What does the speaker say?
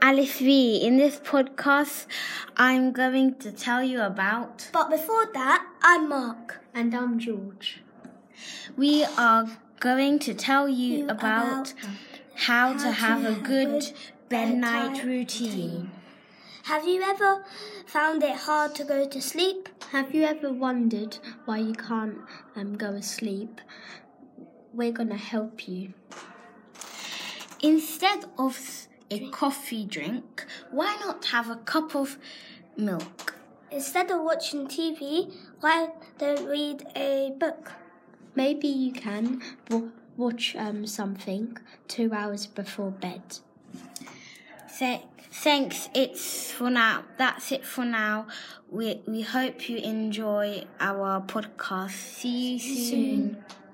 Alice V. In this podcast, I'm going to tell you about... But before that, I'm Mark. And I'm George. We are going to tell you about how to have a good bednight routine. Have you ever found it hard to go to sleep? Have you ever wondered why you can't go to sleep? We're going to help you. Instead of a coffee drink, why not have a cup of milk? Instead of watching TV, why don't read a book? Maybe you can watch something 2 hours before bed. Thanks, it's for now. That's it for now. We hope you enjoy our podcast. See you soon.